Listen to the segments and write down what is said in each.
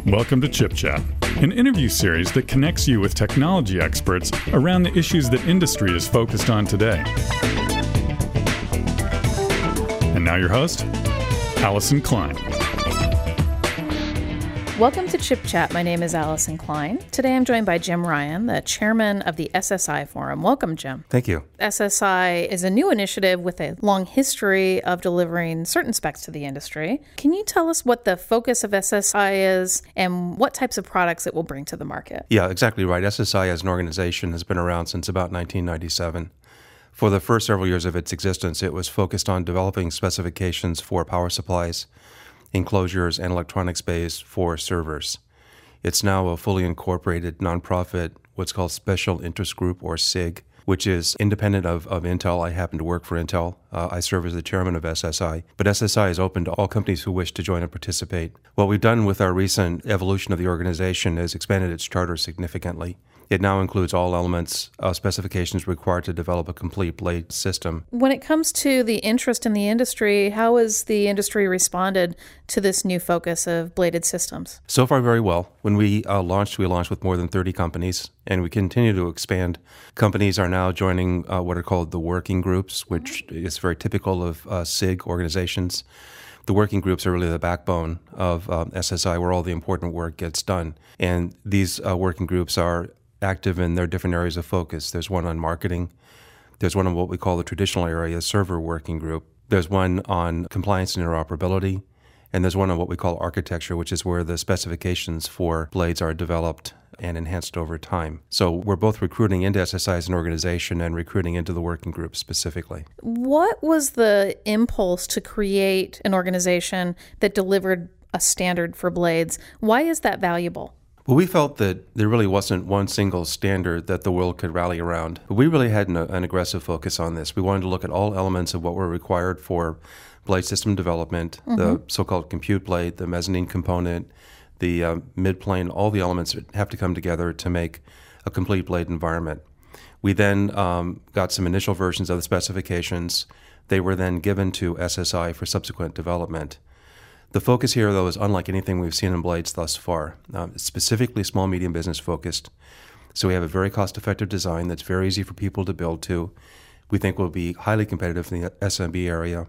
Welcome to Chip Chat, an interview series that connects you with technology experts around the issues that industry is focused on today. And now your host, Allison Klein. Welcome to Chip Chat. My name is Allison Klein. Today I'm joined by Jim Ryan, the chairman of the SSI Forum. Welcome, Jim. Thank you. SSI is a new initiative with a long history of delivering certain specs to the industry. Can you tell us what the focus of SSI is and what types of products it will bring to the market? Yeah, exactly right. SSI as an organization has been around since about 1997. For the first several years of its existence, it was focused on developing specifications for power supplies, enclosures, and electronics bays for servers. It's now a fully incorporated nonprofit, what's called Special Interest Group, or SIG, which is independent of Intel. I happen to work for Intel. I serve as the chairman of SSI. But SSI is open to all companies who wish to join and participate. What we've done with our recent evolution of the organization is expanded its charter significantly. It now includes all elements, specifications required to develop a complete blade system. When it comes to the interest in the industry, how has the industry responded to this new focus of bladed systems? So far, very well. When we launched with more than 30 companies, and we continue to expand. Companies are now joining what are called the working groups, which is very typical of SIG organizations. The working groups are really the backbone of SSI, where all the important work gets done. And these working groups are active in their different areas of focus. There's one on marketing. There's one on what we call the traditional area, server working group. There's one on compliance and interoperability. And there's one on what we call architecture, which is where the specifications for blades are developed and enhanced over time. So we're both recruiting into SSI as an organization and recruiting into the working group specifically. What was the impulse to create an organization that delivered a standard for blades? Why is that valuable? Well, we felt that there really wasn't one single standard that the world could rally around. We really had an aggressive focus on this. We wanted to look at all elements of what were required for blade system development, the so-called compute blade, the mezzanine component, the mid-plane, all the elements that have to come together to make a complete blade environment. We then got some initial versions of the specifications. They were then given to SSI for subsequent development. The focus here, though, is unlike anything we've seen in blades thus far. It's specifically small, medium business focused. So we have a very cost-effective design that's very easy for people to build to. We think will be highly competitive in the SMB area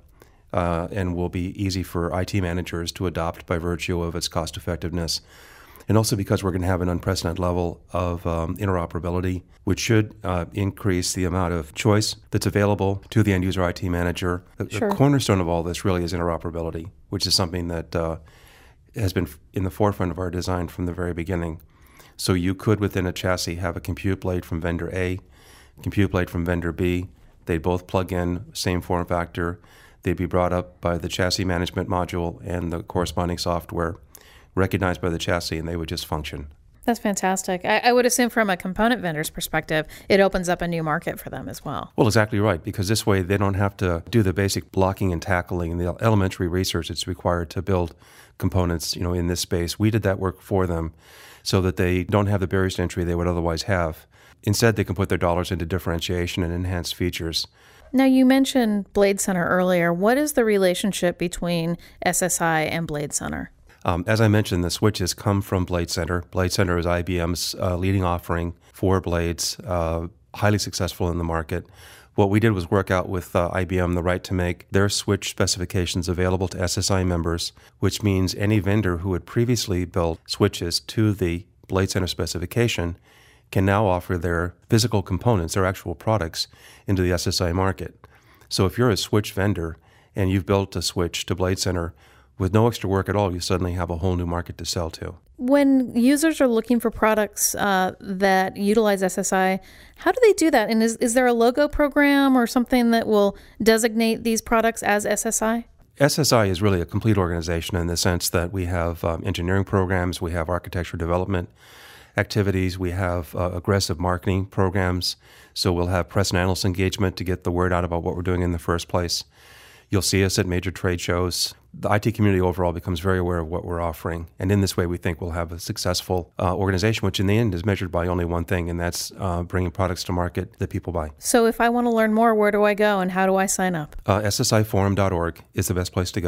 and will be easy for IT managers to adopt by virtue of its cost-effectiveness. And also because we're going to have an unprecedented level of interoperability, which should increase the amount of choice that's available to the end-user IT manager. Sure. The cornerstone of all this really is interoperability, which is something that has been in the forefront of our design from the very beginning. So you could, within a chassis, have a compute blade from vendor A, compute blade from vendor B. They both plug in, same form factor. They'd be brought up by the chassis management module and the corresponding software, recognized by the chassis, and they would just function. That's fantastic. I would assume from a component vendor's perspective, it opens up a new market for them as well. Well, exactly right, because this way they don't have to do the basic blocking and tackling and the elementary research that's required to build components, in this space. We did that work for them so that they don't have the barriers to entry they would otherwise have. Instead, they can put their dollars into differentiation and enhanced features. Now, you mentioned Blade Center earlier. What is the relationship between SSI and Blade Center? As I mentioned, the switches come from Blade Center. Blade Center is IBM's leading offering for blades, highly successful in the market. What we did was work out with IBM the right to make their switch specifications available to SSI members, which means any vendor who had previously built switches to the Blade Center specification can now offer their physical components, their actual products, into the SSI market. So if you're a switch vendor and you've built a switch to Blade Center, with no extra work at all, you suddenly have a whole new market to sell to. When users are looking for products that utilize SSI, how do they do that? And is there a logo program or something that will designate these products as SSI? SSI is really a complete organization in the sense that we have engineering programs, we have architecture development activities, we have aggressive marketing programs. So we'll have press and analyst engagement to get the word out about what we're doing in the first place. You'll see us at major trade shows. The IT community overall becomes very aware of what we're offering. And in this way, we think we'll have a successful organization, which in the end is measured by only one thing, and that's bringing products to market that people buy. So if I want to learn more, where do I go and how do I sign up? SSIforum.org is the best place to go.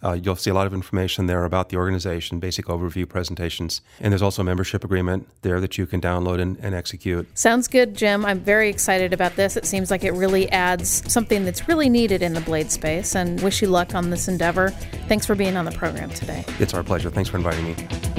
You'll see a lot of information there about the organization, basic overview presentations. And there's also a membership agreement there that you can download and execute. Sounds good, Jim. I'm very excited about this. It seems like it really adds something that's really needed in the blade space, and wish you luck on this endeavor. Thanks for being on the program today. It's our pleasure. Thanks for inviting me.